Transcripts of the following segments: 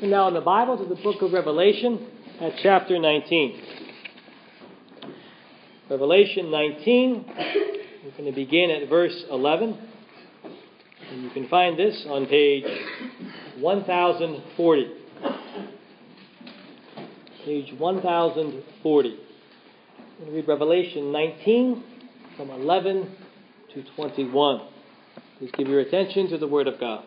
And now in the Bible to the book of Revelation at chapter 19. Revelation 19, we're going to begin at verse 11. And you can find this on page 1040. Page 1040. I'm going to read Revelation 19 from 11 to 21. Please give your attention to the Word of God.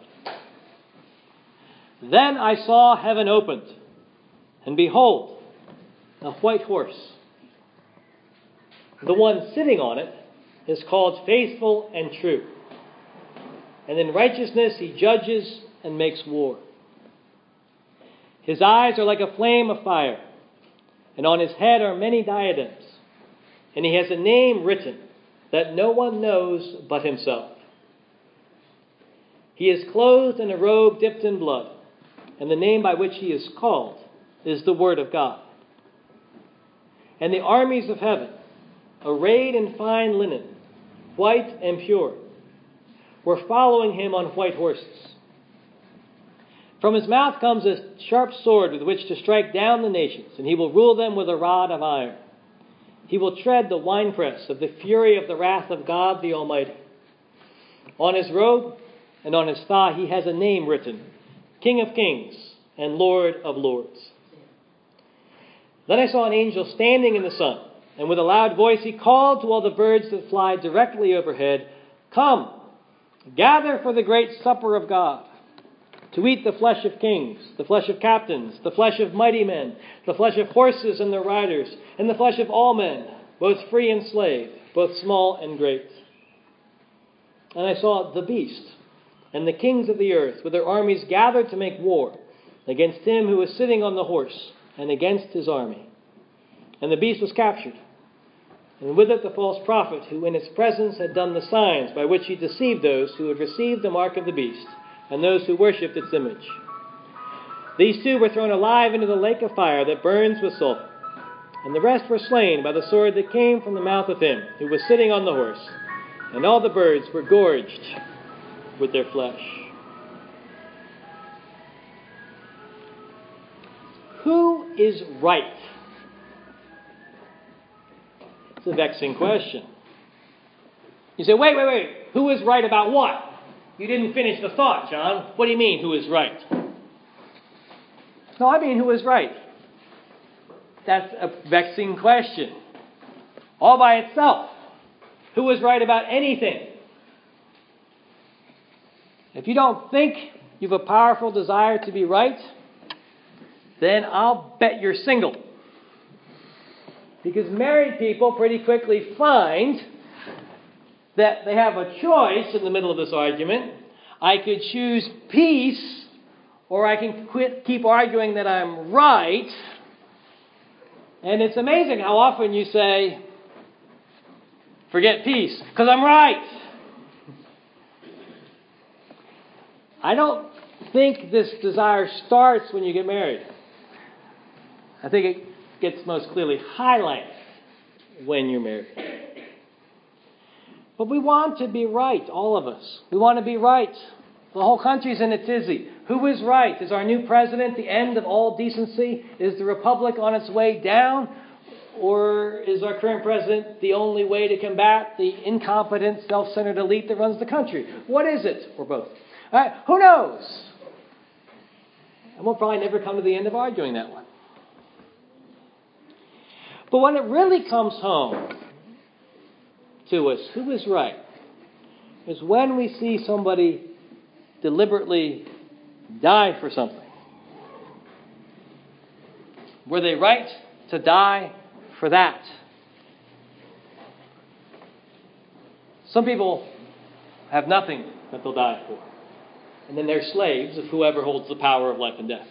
Then I saw heaven opened, and behold, a white horse. The one sitting on it is called Faithful and True. And in righteousness he judges and makes war. His eyes are like a flame of fire, and on his head are many diadems. And he has a name written that no one knows but himself. He is clothed in a robe dipped in blood, and the name by which he is called is the Word of God. And the armies of heaven, arrayed in fine linen, white and pure, were following him on white horses. From his mouth comes a sharp sword with which to strike down the nations, and he will rule them with a rod of iron. He will tread the winepress of the fury of the wrath of God the Almighty. On his robe and on his thigh he has a name written, King of Kings and Lord of Lords. Then I saw an angel standing in the sun, and with a loud voice he called to all the birds that fly directly overhead, Come, gather for the great supper of God, to eat the flesh of kings, the flesh of captains, the flesh of mighty men, the flesh of horses and their riders, and the flesh of all men, both free and slave, both small and great. And I saw the beast and the kings of the earth with their armies gathered to make war against him who was sitting on the horse and against his army. And the beast was captured, and with it the false prophet who in its presence had done the signs by which he deceived those who had received the mark of the beast and those who worshipped its image. These two were thrown alive into the lake of fire that burns with sulfur, and the rest were slain by the sword that came from the mouth of him who was sitting on the horse, and all the birds were gorged with their flesh. Who is right? It's a vexing question. You say, wait. Who is right about what? You didn't finish the thought, John. What do you mean, who is right? No, I mean, who is right? That's a vexing question. All by itself. Who is right about anything? If you don't think you have a powerful desire to be right, then I'll bet you're single. Because married people pretty quickly find that they have a choice in the middle of this argument. I could choose peace, or I can keep arguing that I'm right. And it's amazing how often you say, forget peace, because I'm right. I don't think this desire starts when you get married. I think it gets most clearly highlighted when you're married. But we want to be right, all of us. We want to be right. The whole country's in a tizzy. Who is right? Is our new president the end of all decency? Is the republic on its way down? Or is our current president the only way to combat the incompetent, self-centered elite that runs the country? What is it? Or both. Who knows? And we'll probably never come to the end of arguing that one. But when it really comes home to us, who is right, is when we see somebody deliberately die for something. Were they right to die for that? Some people have nothing that they'll die for. And then they're slaves of whoever holds the power of life and death.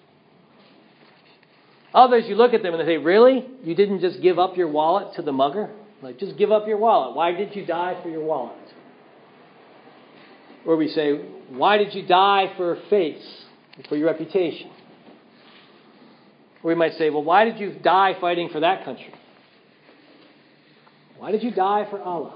Others, you look at them and they say, really? You didn't just give up your wallet to the mugger? Like, just give up your wallet. Why did you die for your wallet? Or we say, why did you die for faith, for your reputation? Or we might say, well, why did you die fighting for that country? Why did you die for Allah?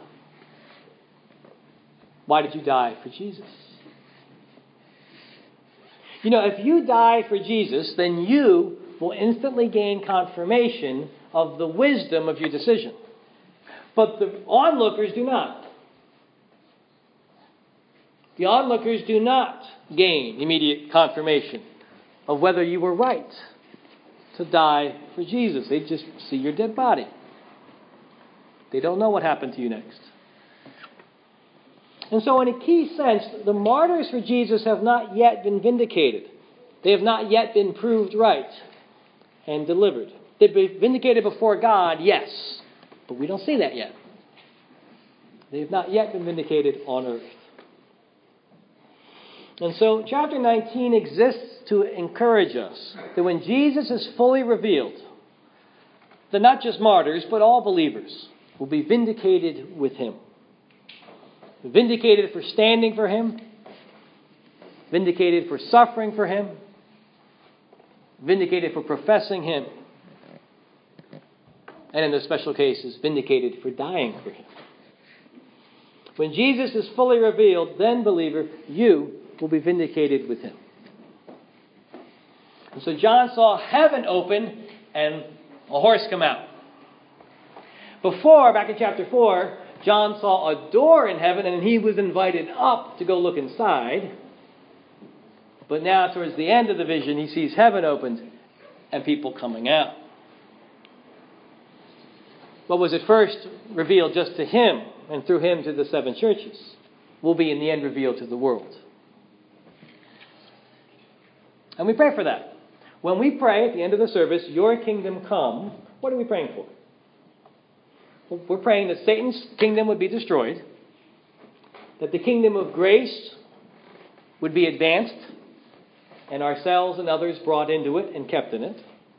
Why did you die for Jesus? You know, if you die for Jesus, then you will instantly gain confirmation of the wisdom of your decision. But the onlookers do not. The onlookers do not gain immediate confirmation of whether you were right to die for Jesus. They just see your dead body. They don't know what happened to you next. And so in a key sense, the martyrs for Jesus have not yet been vindicated. They have not yet been proved right and delivered. They've been vindicated before God, yes, but we don't see that yet. They have not yet been vindicated on earth. And so chapter 19 exists to encourage us that when Jesus is fully revealed, that not just martyrs, but all believers will be vindicated with him. Vindicated for standing for him, vindicated for suffering for him, vindicated for professing him, and in the special cases, vindicated for dying for him. When Jesus is fully revealed, then, believer, you will be vindicated with him. And so John saw heaven open and a horse come out. Before, back in chapter 4, John saw a door in heaven and he was invited up to go look inside. But now, towards the end of the vision, he sees heaven opened and people coming out. What was at first revealed just to him and through him to the 7 churches will be in the end revealed to the world. And we pray for that. When we pray at the end of the service, your kingdom come, what are we praying for? Well, we're praying that Satan's kingdom would be destroyed, that the kingdom of grace would be advanced, and ourselves and others brought into it and kept in it.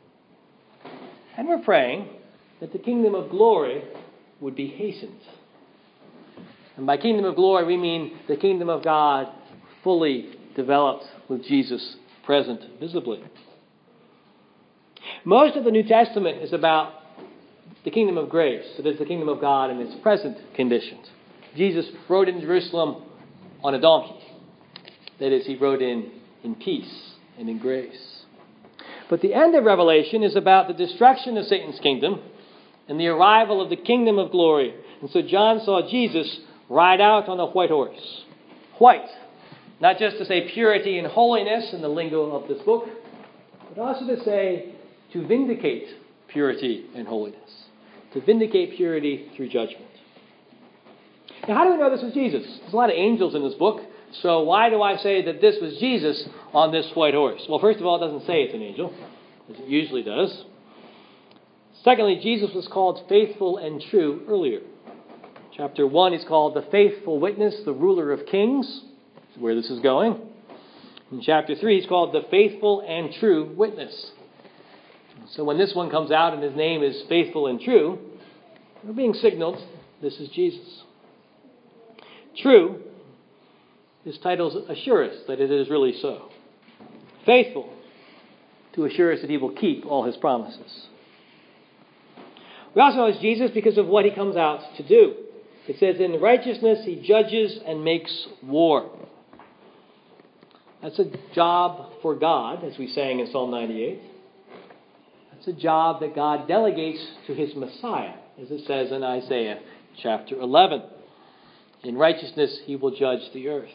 And we're praying that the kingdom of glory would be hastened. And by kingdom of glory, we mean the kingdom of God fully developed with Jesus present visibly. Most of the New Testament is about the kingdom of grace. It is the kingdom of God in its present conditions. Jesus rode in Jerusalem on a donkey. That is, he rode in peace and in grace. But the end of Revelation is about the destruction of Satan's kingdom and the arrival of the kingdom of glory. And so John saw Jesus ride out on a white horse. White. Not just to say purity and holiness in the lingo of this book, but also to say to vindicate purity and holiness. To vindicate purity through judgment. Now, how do we know this was Jesus? There's a lot of angels in this book. So why do I say that this was Jesus on this white horse? Well, first of all, it doesn't say it's an angel, as it usually does. Secondly, Jesus was called faithful and true earlier. Chapter 1, he's called the faithful witness, the ruler of kings. That's where this is going. In chapter 3, he's called the faithful and true witness. So when this one comes out and his name is faithful and true, we're being signaled this is Jesus. True, his title assures us that it is really so. Faithful, to assure us that he will keep all his promises. We also know it's Jesus because of what he comes out to do. It says, in righteousness he judges and makes war. That's a job for God, as we sang in Psalm 98. That's a job that God delegates to his Messiah, as it says in Isaiah chapter 11. In righteousness he will judge the earth.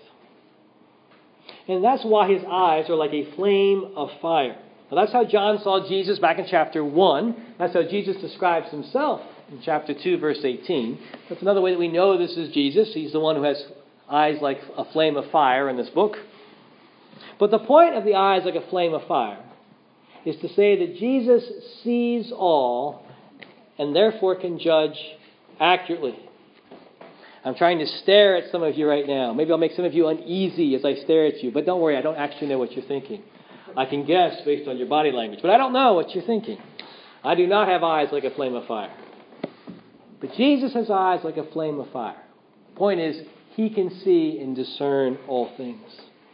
And that's why his eyes are like a flame of fire. Now that's how John saw Jesus back in chapter 1. That's how Jesus describes himself in chapter 2, verse 18. That's another way that we know this is Jesus. He's the one who has eyes like a flame of fire in this book. But the point of the eyes like a flame of fire is to say that Jesus sees all and therefore can judge accurately. I'm trying to stare at some of you right now. Maybe I'll make some of you uneasy as I stare at you. But don't worry, I don't actually know what you're thinking. I can guess based on your body language. But I don't know what you're thinking. I do not have eyes like a flame of fire. But Jesus has eyes like a flame of fire. The point is, he can see and discern all things.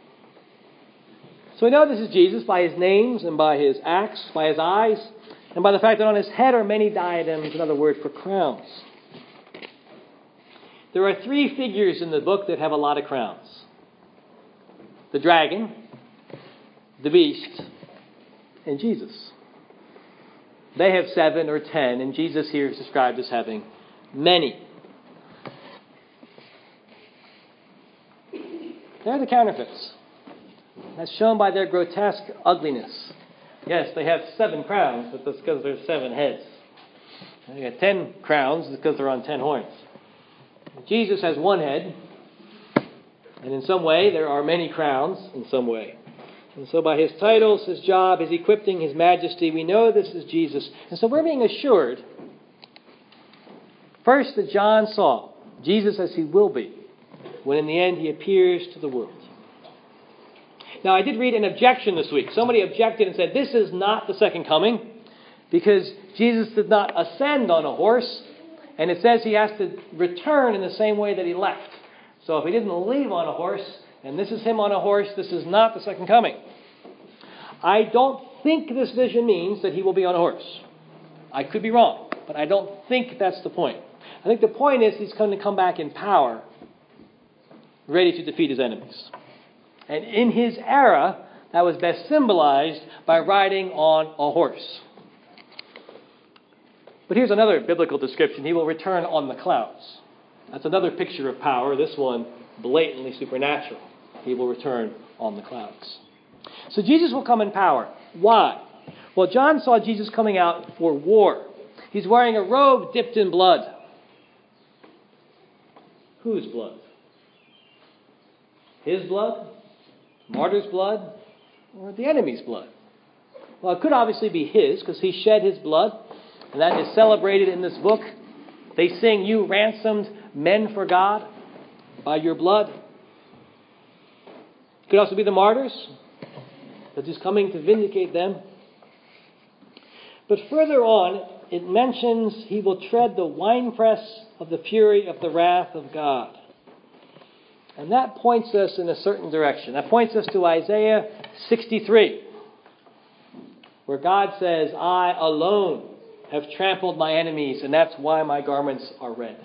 So we know this is Jesus by his names and by his acts, by his eyes, and by the fact that on his head are many diadems, another word for crowns. There are 3 figures in the book that have a lot of crowns. The dragon, the beast, and Jesus. They have 7 or 10, and Jesus here is described as having many. They're the counterfeits. That's shown by their grotesque ugliness. Yes, they have 7 crowns, but that's because there's 7 heads. They got 10 crowns because they're on 10 horns. Jesus has 1 head, and in some way there are many crowns in some way. And so by his titles, his job, his equipping, his majesty, we know this is Jesus. And so we're being assured, first, that John saw Jesus as he will be, when in the end he appears to the world. Now, I did read an objection this week. Somebody objected and said, this is not the second coming, because Jesus did not ascend on a horse, and it says he has to return in the same way that he left. So if he didn't leave on a horse, and this is him on a horse, this is not the second coming. I don't think this vision means that he will be on a horse. I could be wrong, but I don't think that's the point. I think the point is he's going to come back in power, ready to defeat his enemies. And in his era, that was best symbolized by riding on a horse. But here's another biblical description. He will return on the clouds. That's another picture of power. This one, blatantly supernatural. He will return on the clouds. So Jesus will come in power. Why? Well, John saw Jesus coming out for war. He's wearing a robe dipped in blood. Whose blood? His blood? Martyr's blood? Or the enemy's blood? Well, it could obviously be his, because he shed his blood. And that is celebrated in this book. They sing, you ransomed men for God by your blood. It could also be the martyrs, that he's coming to vindicate them. But further on, it mentions he will tread the winepress of the fury of the wrath of God. And that points us in a certain direction. That points us to Isaiah 63, where God says, I alone have trampled my enemies, and that's why my garments are red.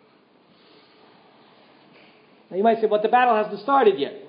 Now you might say, but the battle hasn't started yet.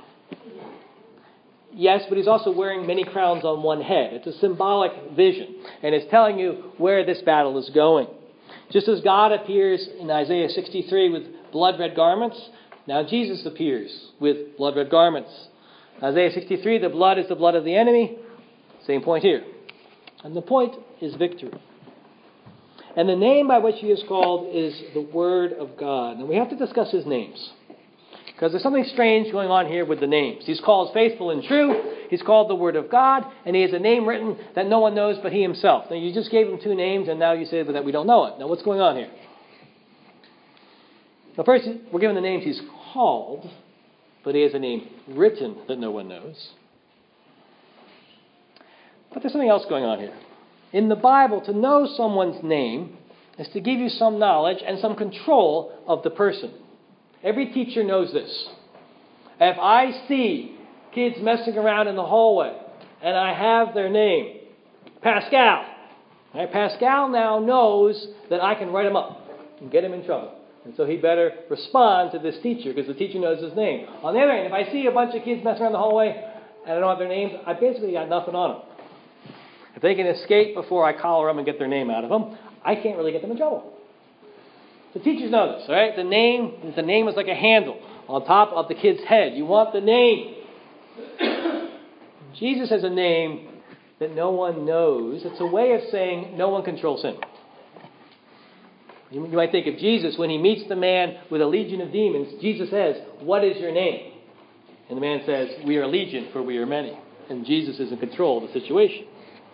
Yes, but he's also wearing many crowns on one head. It's a symbolic vision, and it's telling you where this battle is going. Just as God appears in Isaiah 63 with blood-red garments, now Jesus appears with blood-red garments. Isaiah 63, the blood is the blood of the enemy. Same point here. And the point is victory. And the name by which he is called is the Word of God. And we have to discuss his names, because there's something strange going on here with the names. He's called faithful and true. He's called the Word of God. And he has a name written that no one knows but he himself. Now, you just gave him 2 names, and now you say that we don't know it. Now, what's going on here? Now, first, we're given the names he's called, but he has a name written that no one knows. But there's something else going on here. In the Bible, to know someone's name is to give you some knowledge and some control of the person. Every teacher knows this. If I see kids messing around in the hallway and I have their name, Pascal, right? Pascal now knows that I can write him up and get him in trouble. And so he better respond to this teacher, because the teacher knows his name. On the other hand, if I see a bunch of kids messing around the hallway and I don't have their names, I basically got nothing on them. If they can escape before I collar them and get their name out of them, I can't really get them in trouble. The teachers know this, all right? The name is like a handle on top of the kid's head. You want the name. Jesus has a name that no one knows. It's a way of saying no one controls him. You might think of Jesus when he meets the man with a legion of demons. Jesus says, what is your name? And the man says, we are legion, for we are many. And Jesus is in control of the situation.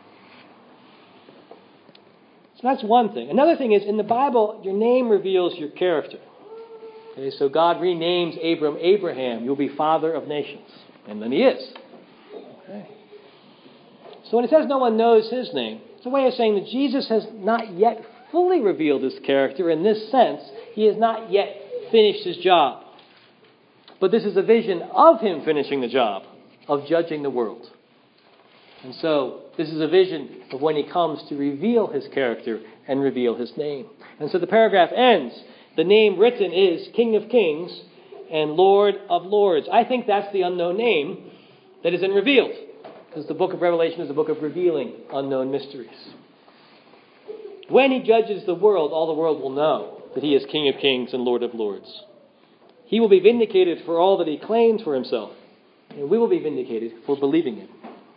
So that's one thing. Another thing is, in the Bible, your name reveals your character. Okay, so God renames Abram Abraham. You'll be father of nations. And then he is. Okay. So when it says no one knows his name, it's a way of saying that Jesus has not yet fully revealed his character. In this sense, he has not yet finished his job. But this is a vision of him finishing the job of judging the world. And so this is a vision of when he comes to reveal his character and reveal his name. And so the paragraph ends. The name written is King of Kings and Lord of Lords. I think that's the unknown name that isn't revealed. because the book of Revelation is a book of revealing unknown mysteries. When he judges the world, all the world will know that he is King of kings and Lord of lords. He will be vindicated for all that he claims for himself, and we will be vindicated for believing him.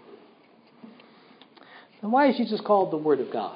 And why is Jesus called the Word of God?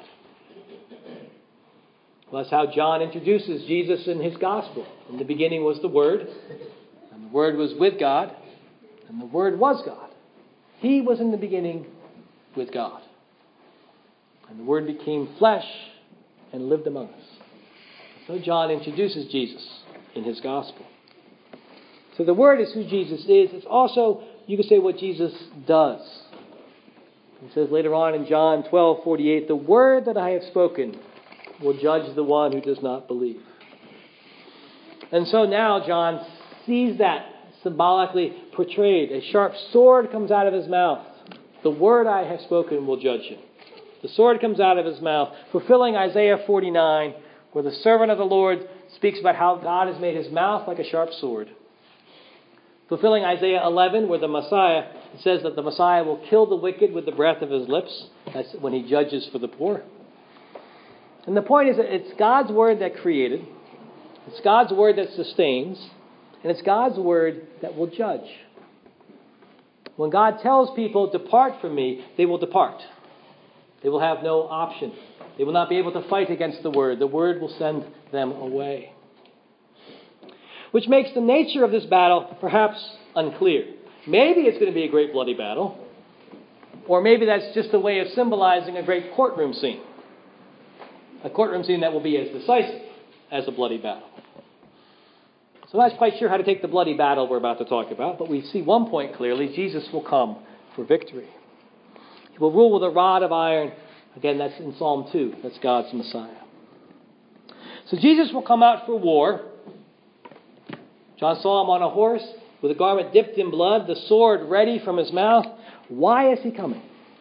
Well, that's how John introduces Jesus in his gospel. In the beginning was the Word, and the Word was with God, and the Word was God. He was in the beginning with God. And the Word became flesh and lived among us. So John introduces Jesus in his gospel. So the Word is who Jesus is. It's also, you could say, what Jesus does. He says later on in John 12:48, the word that I have spoken will judge the one who does not believe. And so now John sees that symbolically portrayed. A sharp sword comes out of his mouth. The word I have spoken will judge him. The sword comes out of his mouth, fulfilling Isaiah 49, where the servant of the Lord speaks about how God has made his mouth like a sharp sword. Fulfilling Isaiah 11, where the Messiah, it says that the Messiah will kill the wicked with the breath of his lips. That's when he judges for the poor. And the point is that it's God's word that created, it's God's word that sustains, and it's God's word that will judge. When God tells people, depart from me, they will depart. They will have no option. They will not be able to fight against the word. The word will send them away. Which makes the nature of this battle perhaps unclear. Maybe it's going to be a great bloody battle. Or maybe that's just a way of symbolizing a great courtroom scene. A courtroom scene that will be as decisive as a bloody battle. So I'm not quite sure how to take the bloody battle we're about to talk about, but we see one point clearly. Jesus will come for victory. He will rule with a rod of iron. Again, that's in Psalm 2. That's God's Messiah. So Jesus will come out for war. John saw him on a horse with a garment dipped in blood, the sword ready from his mouth. Why is he coming?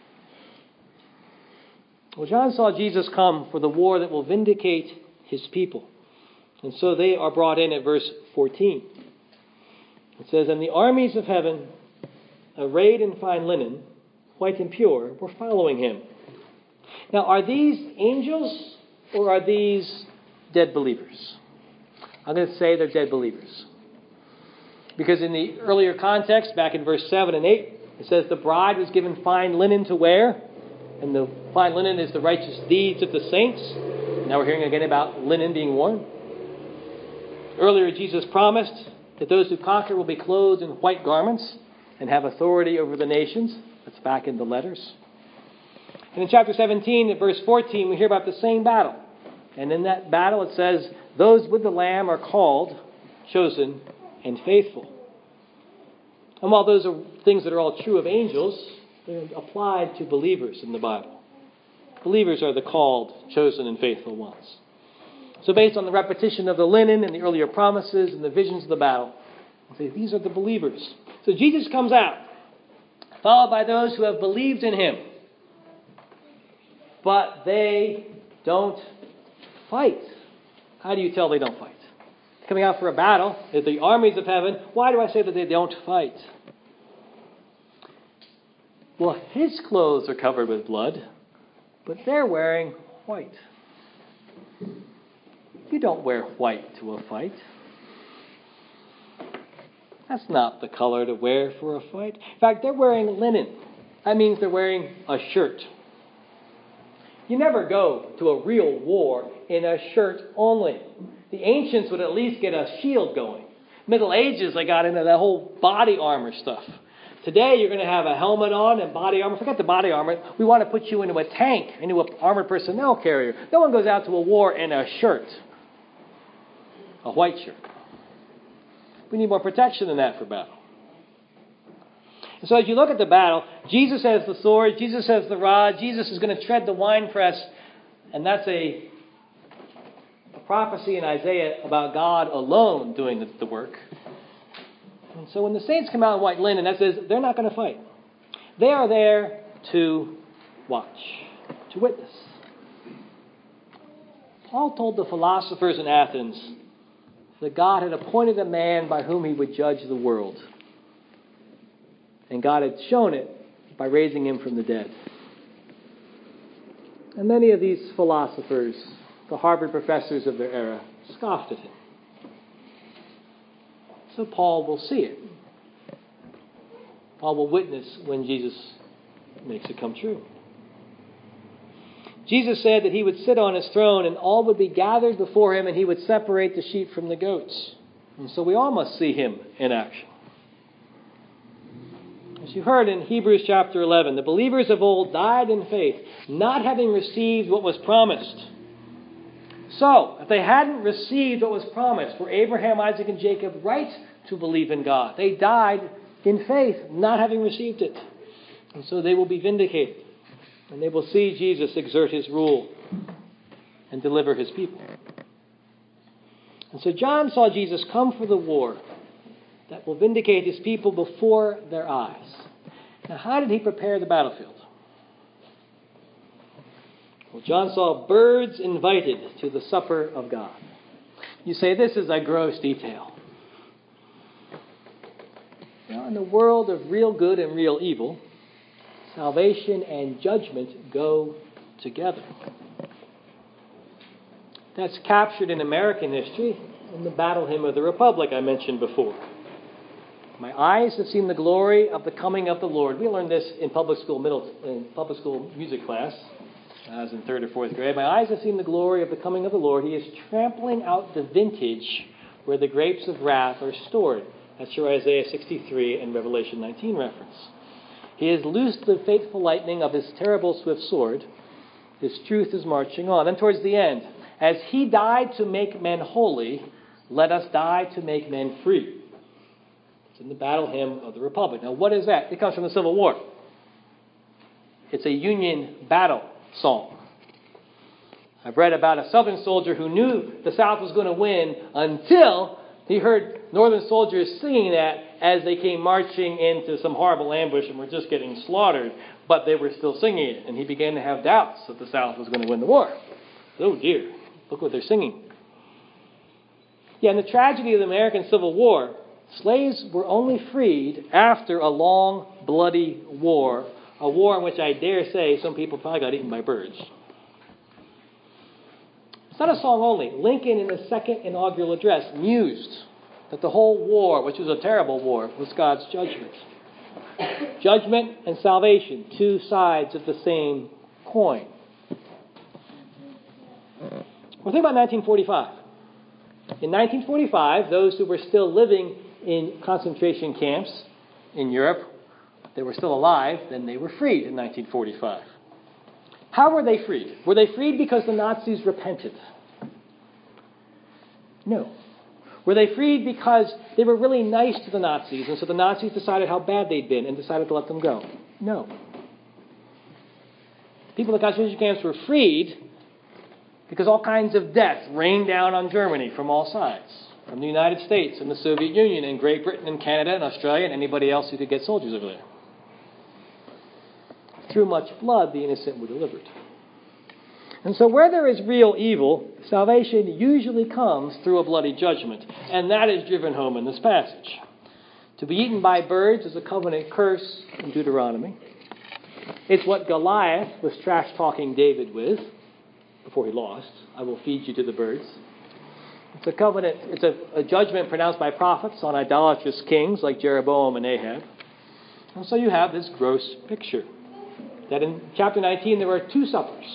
Well, John saw Jesus come for the war that will vindicate his people. And so they are brought in at verse 14. It says, and the armies of heaven, arrayed in fine linen, white and pure, were following him. Now, are these angels or are these dead believers? I'm going to say they're dead believers. Because in the earlier context, back in verse 7 and 8, it says the bride was given fine linen to wear. And the fine linen is the righteous deeds of the saints. Now we're hearing again about linen being worn. Earlier, Jesus promised that those who conquer will be clothed in white garments and have authority over the nations. That's back in the letters. And in chapter 17, at verse 14, we hear about the same battle. And in that battle, it says, those with the Lamb are called, chosen, and faithful. And while those are things that are all true of angels, they're applied to believers in the Bible. Believers are the called, chosen, and faithful ones. So based on the repetition of the linen and the earlier promises and the visions of the battle, we'll say these are the believers. So Jesus comes out, followed by those who have believed in him. But they don't fight. How do you tell they don't fight? Coming out for a battle, the armies of heaven. Why do I say that they don't fight? Well, his clothes are covered with blood, but they're wearing white. You don't wear white to a fight. That's not the color to wear for a fight. In fact, they're wearing linen. That means they're wearing a shirt. You never go to a real war in a shirt only. The ancients would at least get a shield going. Middle Ages, they got into that whole body armor stuff. Today, you're going to have a helmet on and body armor. Forget the body armor. We want to put you into a tank, into an armored personnel carrier. No one goes out to a war in a shirt. A white shirt. We need more protection than that for battle. And so as you look at the battle, Jesus has the sword, Jesus has the rod, Jesus is going to tread the winepress, and that's a prophecy in Isaiah about God alone doing the work. And so when the saints come out in white linen, that says they're not going to fight. They are there to watch, to witness. Paul told the philosophers in Athens that God had appointed a man by whom he would judge the world. And God had shown it by raising him from the dead. And many of these philosophers, the Harvard professors of their era, scoffed at him. So Paul will see it. Paul will witness when Jesus makes it come true. Jesus said that he would sit on his throne and all would be gathered before him and he would separate the sheep from the goats. And so we all must see him in action. As you heard in Hebrews chapter 11, the believers of old died in faith, not having received what was promised. So, if they hadn't received what was promised, were Abraham, Isaac, and Jacob right to believe in God? They died in faith, not having received it. And so they will be vindicated. And they will see Jesus exert his rule and deliver his people. And so John saw Jesus come for the war that will vindicate his people before their eyes. Now, how did he prepare the battlefield? Well, John saw birds invited to the supper of God. You say, this is a gross detail. Now, in the world of real good and real evil, salvation and judgment go together. That's captured in American history in the Battle Hymn of the Republic I mentioned before. My eyes have seen the glory of the coming of the Lord. We learned this in public school music class. I was in 3rd or 4th grade. My eyes have seen the glory of the coming of the Lord. He is trampling out the vintage where the grapes of wrath are stored. That's your Isaiah 63 and Revelation 19 reference. He has loosed the fateful lightning of his terrible swift sword. His truth is marching on. Then towards the end, as he died to make men holy, let us die to make men free. It's in the Battle Hymn of the Republic. Now, what is that? It comes from the Civil War. It's a Union battle song. I've read about a Southern soldier who knew the South was going to win until he heard Northern soldiers singing that as they came marching into some horrible ambush and were just getting slaughtered, but they were still singing it. And he began to have doubts that the South was going to win the war. Oh dear, look what they're singing. Yeah, in the tragedy of the American Civil War, slaves were only freed after a long, bloody war, a war in which I dare say some people probably got eaten by birds. It's not a song only. Lincoln, in his second inaugural address, mused that the whole war, which was a terrible war, was God's judgment. Judgment and salvation, two sides of the same coin. Well, think about 1945. In 1945, those who were still living in concentration camps in Europe, they were still alive, then they were freed in 1945. How were they freed? Were they freed because the Nazis repented? No. Were they freed because they were really nice to the Nazis, and so the Nazis decided how bad they'd been and decided to let them go? No. People in the concentration camps were freed because all kinds of death rained down on Germany from all sides, from the United States and the Soviet Union and Great Britain and Canada and Australia and anybody else who could get soldiers over there. Through much blood, the innocent were delivered. And so where there is real evil, salvation usually comes through a bloody judgment. And that is driven home in this passage. To be eaten by birds is a covenant curse in Deuteronomy. It's what Goliath was trash-talking David with before he lost. I will feed you to the birds. It's a covenant, it's a judgment pronounced by prophets on idolatrous kings like Jeroboam and Ahab. And so you have this gross picture. That in chapter 19 there were two suppers.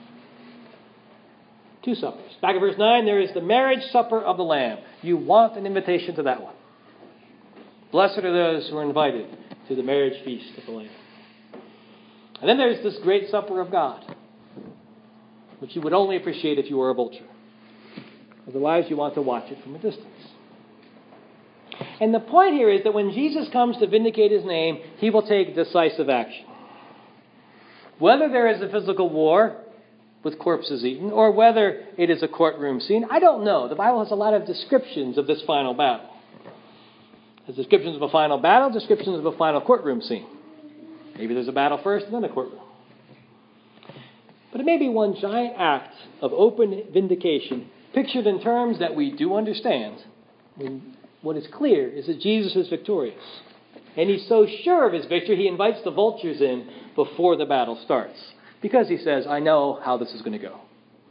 Two suppers. Back in verse 9 there is the marriage supper of the Lamb. You want an invitation to that one. Blessed are those who are invited to the marriage feast of the Lamb. And then there's this great supper of God, which you would only appreciate if you were a vulture. Otherwise you want to watch it from a distance. And the point here is that when Jesus comes to vindicate his name, he will take decisive action. Whether there is a physical war with corpses eaten, or whether it is a courtroom scene, I don't know. The Bible has a lot of descriptions of this final battle. There's descriptions of a final battle, descriptions of a final courtroom scene. Maybe there's a battle first and then a courtroom. But it may be one giant act of open vindication, pictured in terms that we do understand. What is clear is that Jesus is victorious. And he's so sure of his victory, he invites the vultures in before the battle starts. Because he says, I know how this is going to go.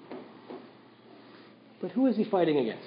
But who is he fighting against?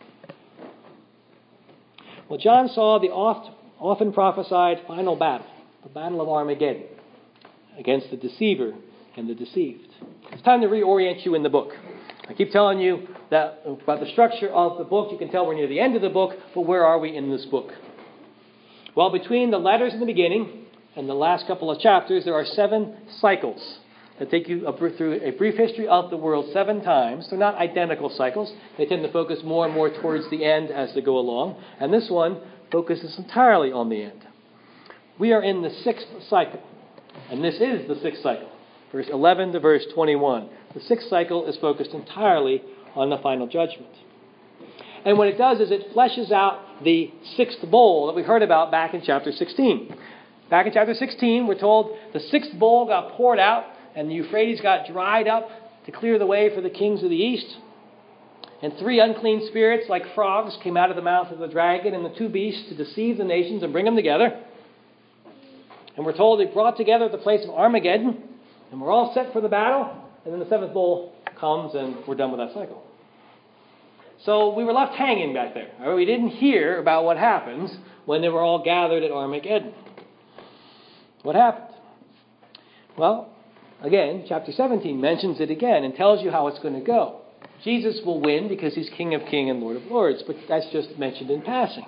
Well, John saw the often prophesied final battle, the Battle of Armageddon, against the deceiver and the deceived. It's time to reorient you in the book. I keep telling you that about the structure of the book. You can tell we're near the end of the book, but where are we in this book? Well, between the letters in the beginning and the last couple of chapters, there are 7 cycles that take you through a brief history of the world 7 times. They're not identical cycles. They tend to focus more and more towards the end as they go along. And this one focuses entirely on the end. We are in the 6th cycle. And this is the 6th cycle. Verse 11 to verse 21. The 6th cycle is focused entirely on the final judgment. And what it does is it fleshes out the 6th bowl that we heard about back in chapter 16. Back in chapter 16, we're told the 6th bowl got poured out and the Euphrates got dried up to clear the way for the kings of the east. And 3 unclean spirits like frogs came out of the mouth of the dragon and the 2 beasts to deceive the nations and bring them together. And we're told they brought together at the place of Armageddon. And we're all set for the battle. And then the 7th bowl comes and we're done with that cycle. So we were left hanging back there. We didn't hear about what happens when they were all gathered at Armageddon. What happened? Well, again, chapter 17 mentions it again and tells you how it's going to go. Jesus will win because he's King of Kings and Lord of Lords, but that's just mentioned in passing.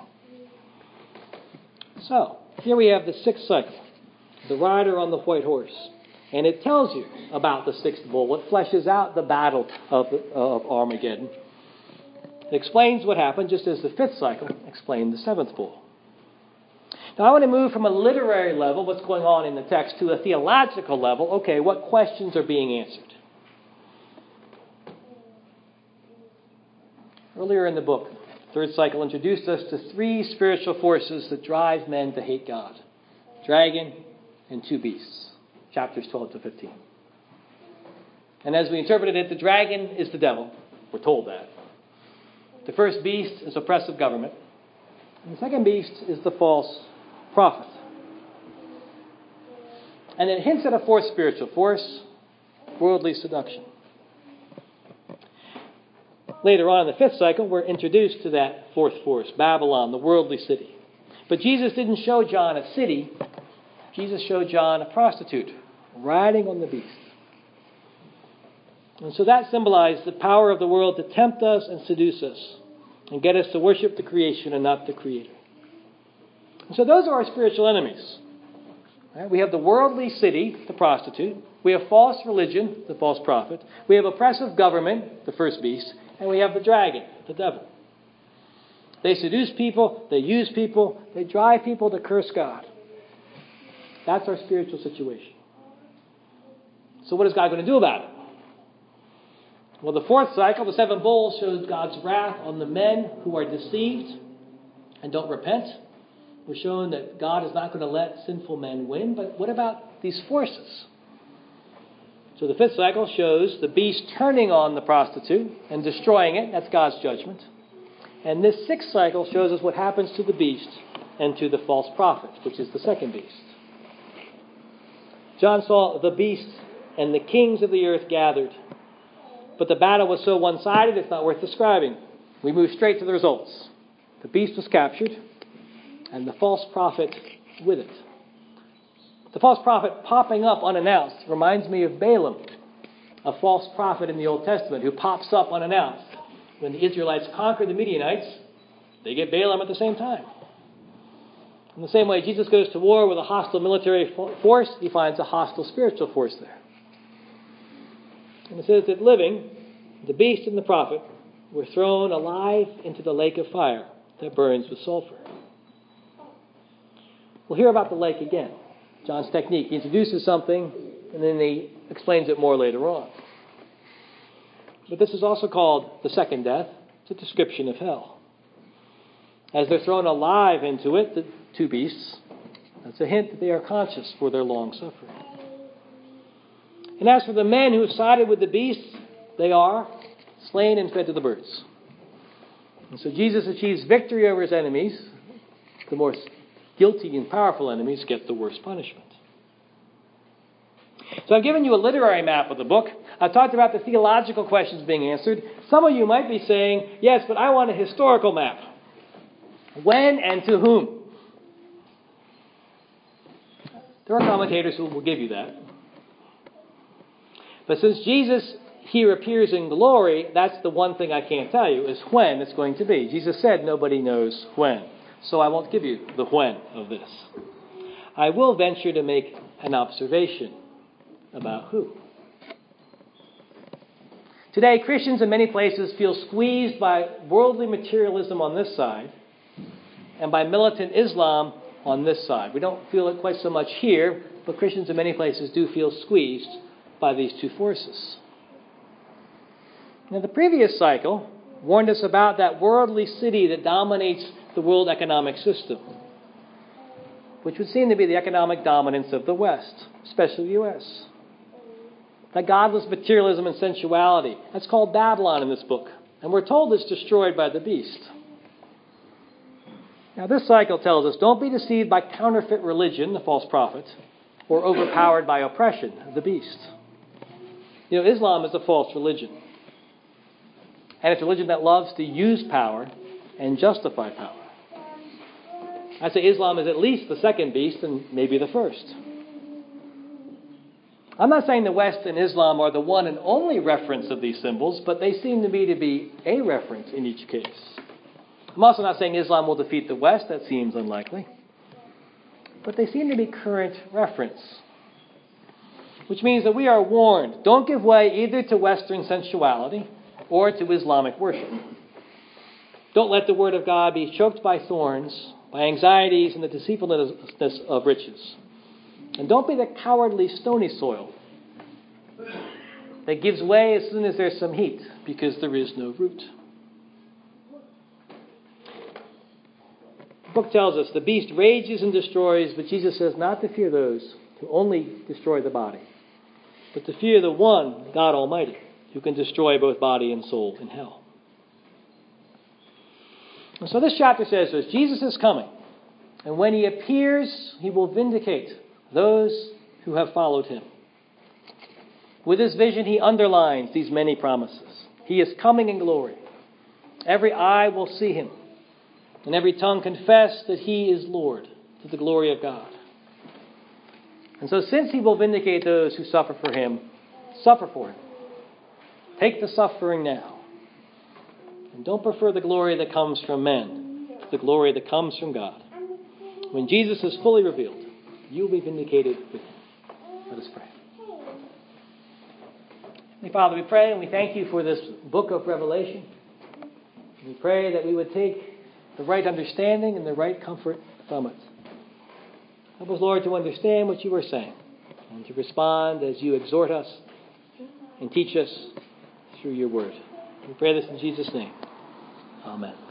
So, here we have the 6th cycle, the rider on the white horse. And it tells you about the 6th bowl. It fleshes out the battle of Armageddon. It explains what happened just as the 5th cycle explained the 7th bowl. Now I want to move from a literary level, what's going on in the text, to a theological level. Okay, what questions are being answered? Earlier in the book, 3rd cycle introduced us to 3 spiritual forces that drive men to hate God. Dragon and 2 beasts. Chapters 12 to 15. And as we interpreted it, the dragon is the devil. We're told that. The first beast is oppressive government. And the second beast is the false prophet. And it hints at a 4th spiritual force, worldly seduction. Later on in the 5th cycle, we're introduced to that 4th force, Babylon, the worldly city. But Jesus didn't show John a city. Jesus showed John a prostitute riding on the beast. And so that symbolized the power of the world to tempt us and seduce us and get us to worship the creation and not the Creator. And so those are our spiritual enemies. Right? We have the worldly city, the prostitute. We have false religion, the false prophet. We have oppressive government, the first beast. And we have the dragon, the devil. They seduce people. They use people. They drive people to curse God. That's our spiritual situation. So what is God going to do about it? Well, the 4th cycle, the 7 bowls, shows God's wrath on the men who are deceived and don't repent. We're shown that God is not going to let sinful men win. But what about these forces? So the 5th cycle shows the beast turning on the prostitute and destroying it. That's God's judgment. And this 6th cycle shows us what happens to the beast and to the false prophet, which is the second beast. John saw the beast and the kings of the earth gathered. But the battle was so one-sided, it's not worth describing. We move straight to the results. The beast was captured, and the false prophet with it. The false prophet popping up unannounced reminds me of Balaam, a false prophet in the Old Testament who pops up unannounced. When the Israelites conquer the Midianites, they get Balaam at the same time. In the same way, Jesus goes to war with a hostile military force, he finds a hostile spiritual force there. And it says that living, the beast and the prophet were thrown alive into the lake of fire that burns with sulfur. We'll hear about the lake again. John's technique. He introduces something and then he explains it more later on. But this is also called the second death. It's a description of hell. As they're thrown alive into it, the 2 beasts, that's a hint that they are conscious for their long suffering. And as for the men who have sided with the beast, they are slain and fed to the birds. And so Jesus achieves victory over his enemies, the more guilty and powerful enemies get the worst punishment. So I've given you a literary map of the book. I've talked about the theological questions being answered. Some of you might be saying, yes, but I want a historical map. When and to whom? There are commentators who will give you that. But since Jesus here appears in glory, that's the one thing I can't tell you, is when it's going to be. Jesus said nobody knows when. So I won't give you the when of this. I will venture to make an observation about who. Today, Christians in many places feel squeezed by worldly materialism on this side and by militant Islam on this side. We don't feel it quite so much here, but Christians in many places do feel squeezed by these two forces. Now, the previous cycle warned us about that worldly city that dominates the world economic system, which would seem to be the economic dominance of the West, especially the U.S. That godless materialism and sensuality, that's called Babylon in this book. And we're told it's destroyed by the beast. Now, this cycle tells us, don't be deceived by counterfeit religion, the false prophet, or overpowered by oppression, the beast. You know, Islam is a false religion. And it's a religion that loves to use power and justify power. I'd say Islam is at least the second beast and maybe the first. I'm not saying the West and Islam are the one and only reference of these symbols, but they seem to me to be a reference in each case. I'm also not saying Islam will defeat the West. That seems unlikely. But they seem to be current reference. Which means that we are warned, don't give way either to Western sensuality or to Islamic worship. Don't let the Word of God be choked by thorns, by anxieties, and the deceitfulness of riches. And don't be the cowardly, stony soil that gives way as soon as there's some heat, because there is no root. The book tells us the beast rages and destroys, but Jesus says not to fear those who only destroy the body, but to fear the one, God Almighty, who can destroy both body and soul in hell. And so this chapter says this, Jesus is coming, and when he appears, he will vindicate those who have followed him. With his vision, he underlines these many promises. He is coming in glory. Every eye will see him, and every tongue confess that he is Lord, to the glory of God. And so since he will vindicate those who suffer for him, suffer for him. Take the suffering now. And don't prefer the glory that comes from men to the glory that comes from God. When Jesus is fully revealed, you will be vindicated with him. Let us pray. Heavenly Father, we pray and we thank you for this book of Revelation. We pray that we would take the right understanding and the right comfort from it. Help us, Lord, to understand what you are saying and to respond as you exhort us and teach us through your word. We pray this in Jesus' name. Amen.